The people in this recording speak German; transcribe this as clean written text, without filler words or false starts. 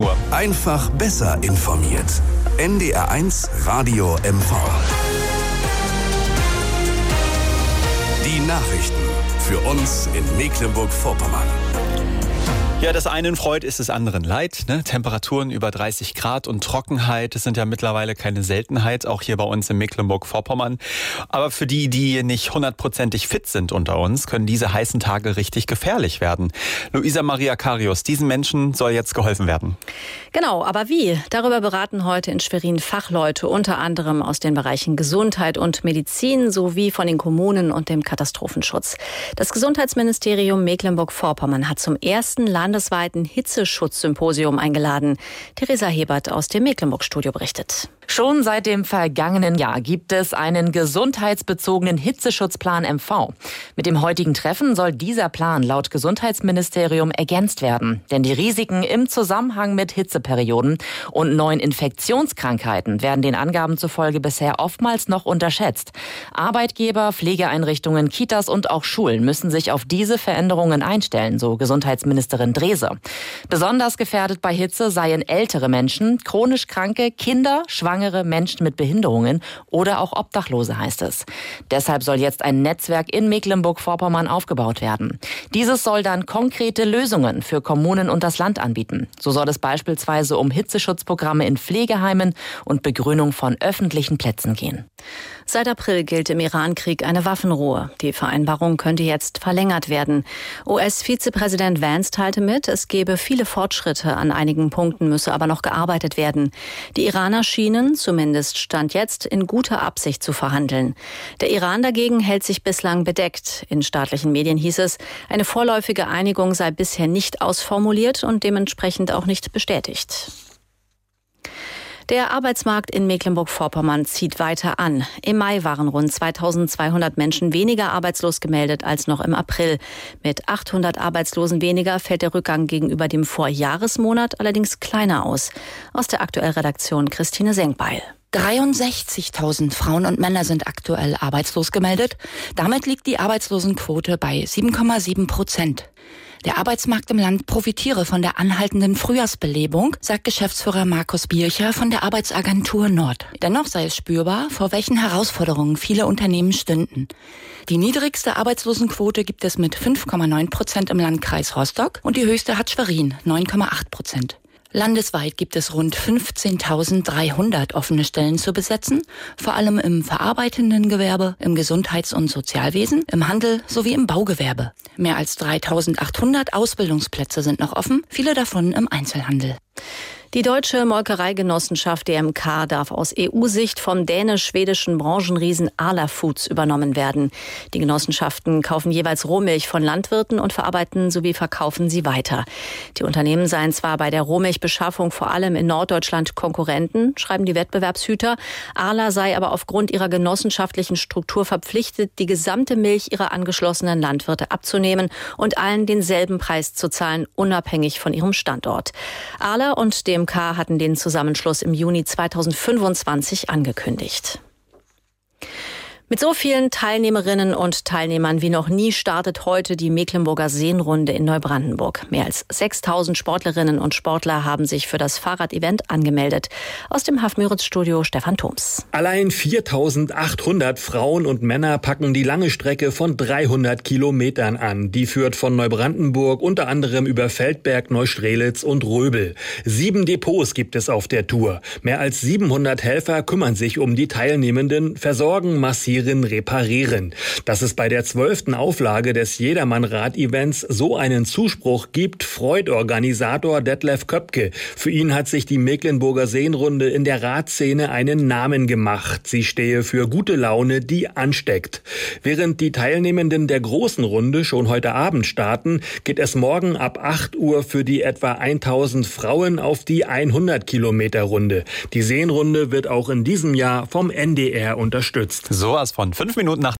Einfach besser informiert. NDR1 Radio MV. Die Nachrichten für uns in Mecklenburg-Vorpommern. Ja, das einen freut, ist des anderen leid. Ne? Temperaturen über 30 Grad und Trockenheit, das sind ja mittlerweile keine Seltenheit, auch hier bei uns in Mecklenburg-Vorpommern. Aber für die nicht hundertprozentig fit sind unter uns, können diese heißen Tage richtig gefährlich werden. Luisa Maria Karius, diesen Menschen soll jetzt geholfen werden. Genau, aber wie? Darüber beraten heute in Schwerin Fachleute, unter anderem aus den Bereichen Gesundheit und Medizin sowie von den Kommunen und dem Katastrophenschutz. Das Gesundheitsministerium Mecklenburg-Vorpommern hat zum ersten landesweiten Hitzeschutzsymposium eingeladen. Theresa Hebert aus dem Mecklenburg-Studio berichtet. Schon seit dem vergangenen Jahr gibt es einen gesundheitsbezogenen Hitzeschutzplan MV. Mit dem heutigen Treffen soll dieser Plan laut Gesundheitsministerium ergänzt werden. Denn die Risiken im Zusammenhang mit Hitzeperioden und neuen Infektionskrankheiten werden den Angaben zufolge bisher oftmals noch unterschätzt. Arbeitgeber, Pflegeeinrichtungen, Kitas und auch Schulen müssen sich auf diese Veränderungen einstellen, so Gesundheitsministerin Drese. Besonders gefährdet bei Hitze seien ältere Menschen, chronisch Kranke, Kinder, schwangere Menschen mit Behinderungen oder auch Obdachlose, heißt es. Deshalb soll jetzt ein Netzwerk in Mecklenburg-Vorpommern aufgebaut werden. Dieses soll dann konkrete Lösungen für Kommunen und das Land anbieten. So soll es beispielsweise um Hitzeschutzprogramme in Pflegeheimen und Begrünung von öffentlichen Plätzen gehen. Seit April gilt im Iran-Krieg eine Waffenruhe. Die Vereinbarung könnte jetzt verlängert werden. US-Vizepräsident Vance teilte mit, es gebe viele Fortschritte, an einigen Punkten müsse aber noch gearbeitet werden. Die Iraner schienen, zumindest Stand jetzt, in guter Absicht zu verhandeln. Der Iran dagegen hält sich bislang bedeckt. In staatlichen Medien hieß es, eine vorläufige Einigung sei bisher nicht ausformuliert und dementsprechend auch nicht bestätigt. Der Arbeitsmarkt in Mecklenburg-Vorpommern zieht weiter an. Im Mai waren rund 2200 Menschen weniger arbeitslos gemeldet als noch im April. Mit 800 Arbeitslosen weniger fällt der Rückgang gegenüber dem Vorjahresmonat allerdings kleiner aus. Aus der Aktuell-Redaktion Christine Senkbeil. 63.000 Frauen und Männer sind aktuell arbeitslos gemeldet. Damit liegt die Arbeitslosenquote bei 7,7%. Der Arbeitsmarkt im Land profitiere von der anhaltenden Frühjahrsbelebung, sagt Geschäftsführer Markus Biercher von der Arbeitsagentur Nord. Dennoch sei es spürbar, vor welchen Herausforderungen viele Unternehmen stünden. Die niedrigste Arbeitslosenquote gibt es mit 5,9% im Landkreis Rostock und die höchste hat Schwerin, 9,8%. Landesweit gibt es rund 15.300 offene Stellen zu besetzen, vor allem im verarbeitenden Gewerbe, im Gesundheits- und Sozialwesen, im Handel sowie im Baugewerbe. Mehr als 3.800 Ausbildungsplätze sind noch offen, viele davon im Einzelhandel. Die deutsche Molkereigenossenschaft DMK darf aus EU-Sicht vom dänisch-schwedischen Branchenriesen Arla Foods übernommen werden. Die Genossenschaften kaufen jeweils Rohmilch von Landwirten und verarbeiten sowie verkaufen sie weiter. Die Unternehmen seien zwar bei der Rohmilchbeschaffung vor allem in Norddeutschland Konkurrenten, schreiben die Wettbewerbshüter. Arla sei aber aufgrund ihrer genossenschaftlichen Struktur verpflichtet, die gesamte Milch ihrer angeschlossenen Landwirte abzunehmen und allen denselben Preis zu zahlen, unabhängig von ihrem Standort. Arla und DMK hatten den Zusammenschluss im Juni 2025 angekündigt. Mit so vielen Teilnehmerinnen und Teilnehmern wie noch nie startet heute die Mecklenburger Seenrunde in Neubrandenburg. Mehr als 6.000 Sportlerinnen und Sportler haben sich für das Fahrrad-Event angemeldet. Aus dem Haf-Müritz-Studio Stefan Thoms. Allein 4.800 Frauen und Männer packen die lange Strecke von 300 Kilometern an. Die führt von Neubrandenburg unter anderem über Feldberg, Neustrelitz und Röbel. 7 Depots gibt es auf der Tour. Mehr als 700 Helfer kümmern sich um die Teilnehmenden, versorgen, massieren, reparieren. Dass es bei der 12. Auflage des Jedermann-Rad-Events so einen Zuspruch gibt, freut Organisator Detlef Köpke. Für ihn hat sich die Mecklenburger Seenrunde in der Radszene einen Namen gemacht. Sie stehe für gute Laune, die ansteckt. Während die Teilnehmenden der großen Runde schon heute Abend starten, geht es morgen ab 8 Uhr für die etwa 1000 Frauen auf die 100-Kilometer-Runde. Die Seenrunde wird auch in diesem Jahr vom NDR unterstützt. Sowas von 5 Minuten nach